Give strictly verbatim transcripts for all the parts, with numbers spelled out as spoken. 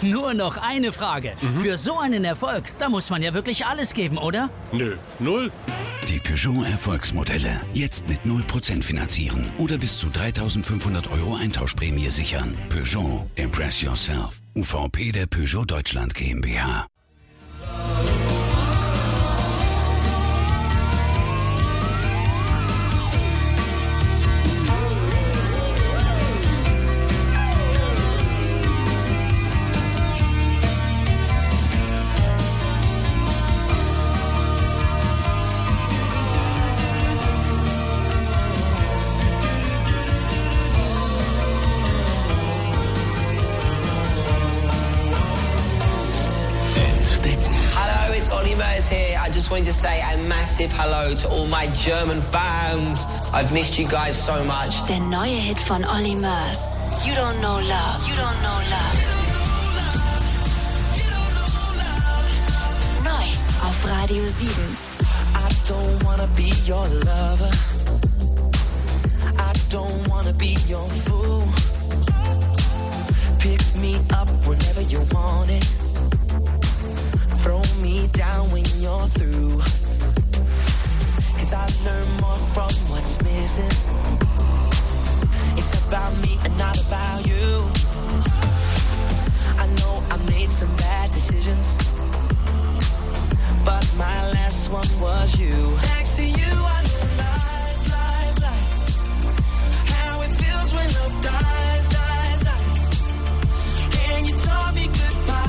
Nur noch eine Frage. Mhm. Für so einen Erfolg, da muss man ja wirklich alles geben, oder? Nö, null. Die Peugeot Erfolgsmodelle. Jetzt mit null Prozent finanzieren oder bis zu dreitausendfünfhundert Euro Eintauschprämie sichern. Peugeot. Impress yourself. U V P der Peugeot Deutschland GmbH. I just wanted to say a massive hello to all my German fans. I've missed you guys so much. Der neue Hit von Olly Murs. You don't know love. You don't know love. Neu auf Radio sieben. I don't wanna be your lover. I don't wanna be your fool. Pick me up whenever you want it. Throw me down when you're through. Cause I learn more from what's missing. It's about me and not about you. I know I made some bad decisions, but my last one was you. Thanks to you I know lies, lies, lies. How it feels when love dies, dies, dies. And you taught me goodbye.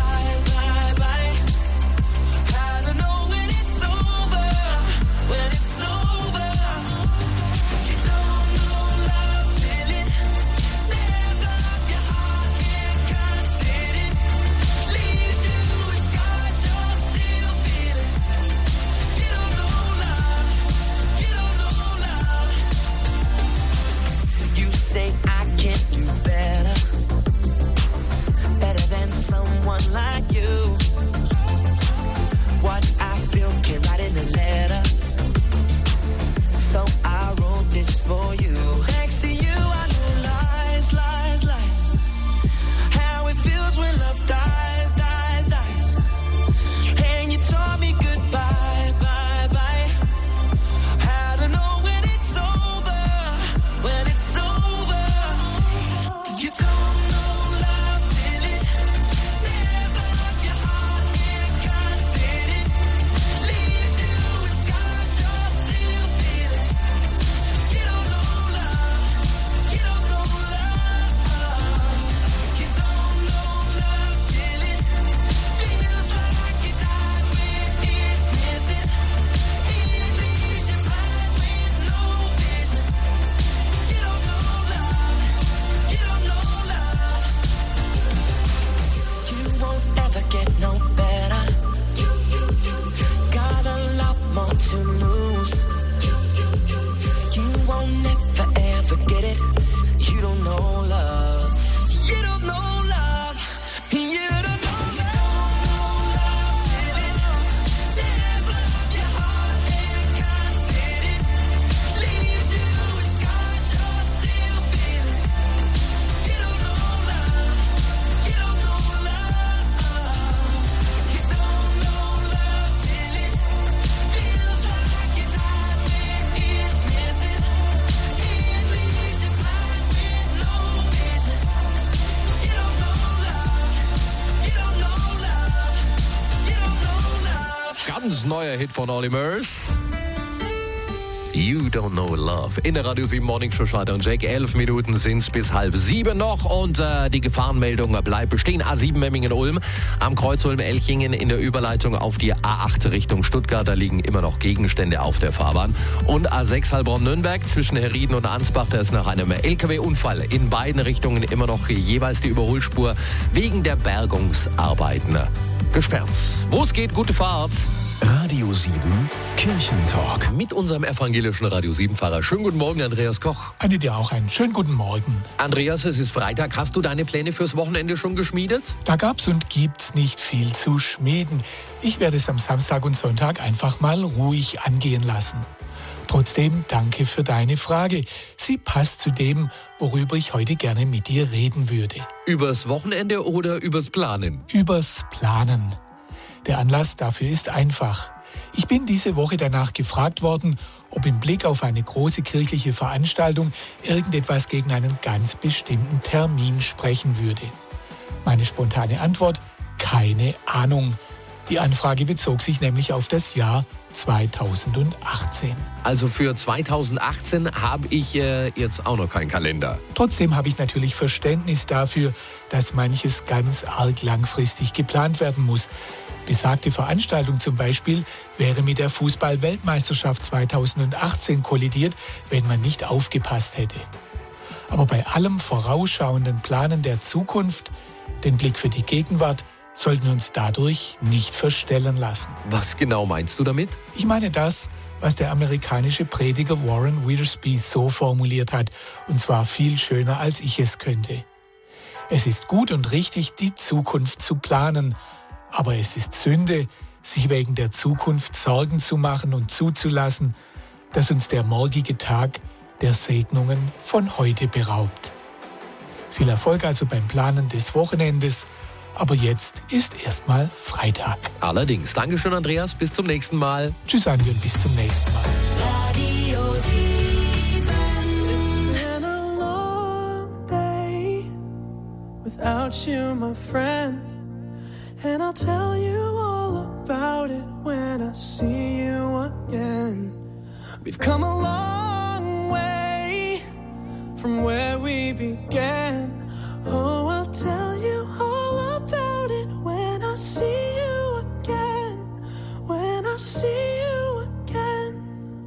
Say I can't do better, better than someone like you. What I feel can write in a letter, so I wrote this for you. Thanks to you I know lies, lies, lies. How it feels when love dies, dies, dies. And you taught me goodbye, bye, bye. How to know when it's over, when it's over. You don't know love till it tears up your heart and can't sit it. Leaves you with scars you're still feeling. You don't know love, you don't know love. You don't know love till it feels like you died when it's missing. It leaves you blind with no vision. You don't know love, you don't know. You won't ever get no better. You, you, you, you. Got a lot more to lose. You, you, you, you. You won't never ever get it. You don't know love. You don't know love. You don't know love till it tears up your heart and can't sit it. Leaves you with scars you're still feeling. You don't know love. You don't know love. You don't know love till it feels like you died when it's missing. It leaves you blind with no vision. You don't know love. You don't know love. You don't know love. Ganz neuer Hit von Olly Murs. You Don't Know Love. In der Radio sieben Morning Show Schneider und Jack. Elf Minuten sind's bis halb sieben noch. Und äh, die Gefahrenmeldung bleibt bestehen. A sieben Memmingen-Ulm. Am Kreuz Ulm-Elchingen in der Überleitung auf die A acht Richtung Stuttgart. Da liegen immer noch Gegenstände auf der Fahrbahn. Und A sechs Heilbronn-Nürnberg zwischen Herrieden und Ansbach. Da ist nach einem L K W-Unfall in beiden Richtungen immer noch jeweils die Überholspur wegen der Bergungsarbeiten gesperrt. Wo es geht, gute Fahrt. Radio sieben Kirchentalk. Mit unserem evangelischen Radio sieben Pfarrer. Schönen guten Morgen, Andreas Koch. Eine dir auch einen schönen guten Morgen. Andreas, es ist Freitag. Hast du deine Pläne fürs Wochenende schon geschmiedet? Da gab's und gibt's nicht viel zu schmieden. Ich werde es am Samstag und Sonntag einfach mal ruhig angehen lassen. Trotzdem danke für deine Frage. Sie passt zu dem, worüber ich heute gerne mit dir reden würde. Übers Wochenende oder übers Planen? Übers Planen. Der Anlass dafür ist einfach. Ich bin diese Woche danach gefragt worden, ob im Blick auf eine große kirchliche Veranstaltung irgendetwas gegen einen ganz bestimmten Termin sprechen würde. Meine spontane Antwort: keine Ahnung. Die Anfrage bezog sich nämlich auf das Jahr zweitausendachtzehn. Also für zweitausendachtzehn habe ich äh, jetzt auch noch keinen Kalender. Trotzdem habe ich natürlich Verständnis dafür, dass manches ganz arg langfristig geplant werden muss. Besagte Veranstaltung zum Beispiel wäre mit der Fußball-Weltmeisterschaft zweitausendachtzehn kollidiert, wenn man nicht aufgepasst hätte. Aber bei allem vorausschauenden Planen der Zukunft, den Blick für die Gegenwart, sollten wir uns dadurch nicht verstellen lassen. Was genau meinst du damit? Ich meine das, was der amerikanische Prediger Warren Wiersbe so formuliert hat, und zwar viel schöner, als ich es könnte. Es ist gut und richtig, die Zukunft zu planen, aber es ist Sünde, sich wegen der Zukunft Sorgen zu machen und zuzulassen, dass uns der morgige Tag der Segnungen von heute beraubt. Viel Erfolg also beim Planen des Wochenendes, aber jetzt ist erstmal Freitag. Allerdings. Dankeschön, Andreas. Bis zum nächsten Mal. Tschüss, Andi, und bis zum nächsten Mal. Radio sieben. It's been a long day without you, my friend. And I'll tell you all about it when I see you again. We've come a long way from where we began. Oh, I'll tell you all about it when I see you again. When I see you again.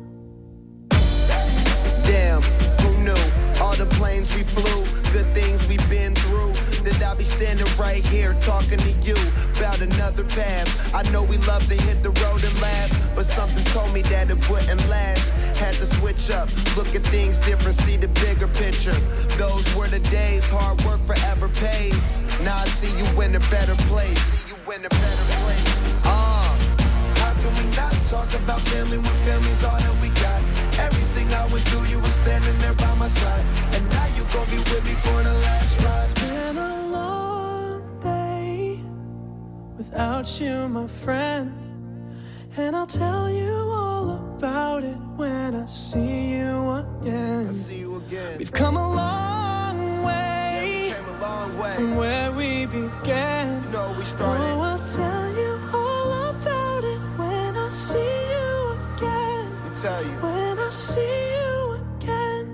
Damn, who knew? All the planes we flew, good things we've been through. That I'll be standing right here talking to you about another path. I know we love to hit the road and laugh, but something told me that it wouldn't last. Had to switch up, look at things different, see the bigger picture. Those were the days, hard work forever pays. Now I see you in a better place. See you in a better place. Uh, how can we not talk about family when family's all that we got? Everything I went through, you were standing there by my side, and now you gon' be with me for the last ride. It's been a long day without you, my friend. And I'll tell you all about it when I see you again. I see you again. We've come a long way, Yeah, we came a long way. from where we began. You know we started. Oh, I'll tell you all about it when I see you again. Let me tell you. When I see you again.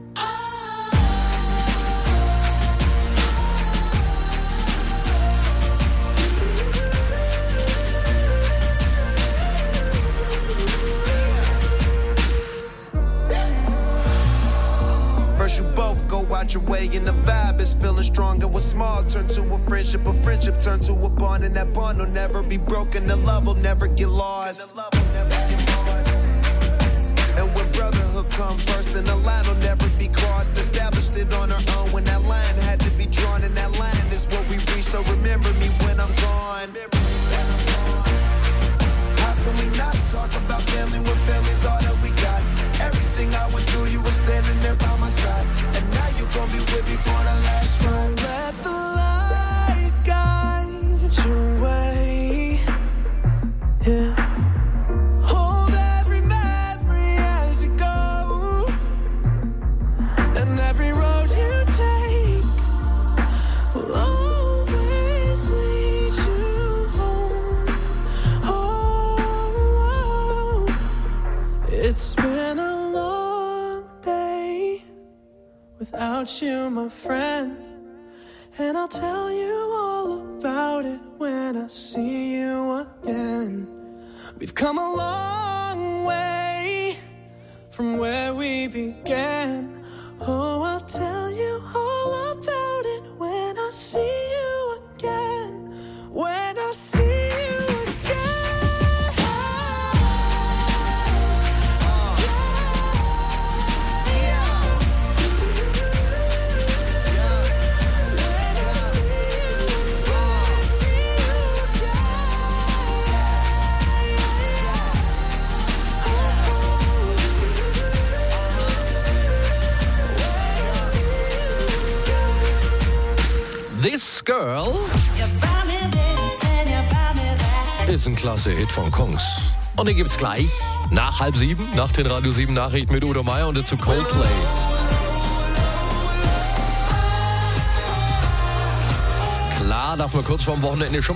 First you both go out your way and the vibe is feeling strong, and what's small turn to a friendship, a friendship turn to a bond, and that bond will never be broken, the love will never get lost. And when brotherhood come first, then the line will never be crossed. Established it on our own when that line had to be drawn, and that line is what we reach, so remember me when I'm gone. How can we not talk about family when family's all that we got? Everything I went through, you were standing there by my side, and now you gon' be with me for the last ride. Let the light guide your way. Yeah. Hold every memory as you go, and every road you take will always lead you home. Oh, it's been a long day without you, my friend. And I'll tell you all about it when I see you again. We've come a long way from where we began. Oh, I'll tell you all about it when I see you again. When I see you again. Girl ist ein klasse Hit von Kongs. Und den gibt's gleich nach halb sieben, nach den Radio sieben Nachrichten mit Udo Meier und dazu Coldplay. Klar, darf man kurz vorm Wochenende schon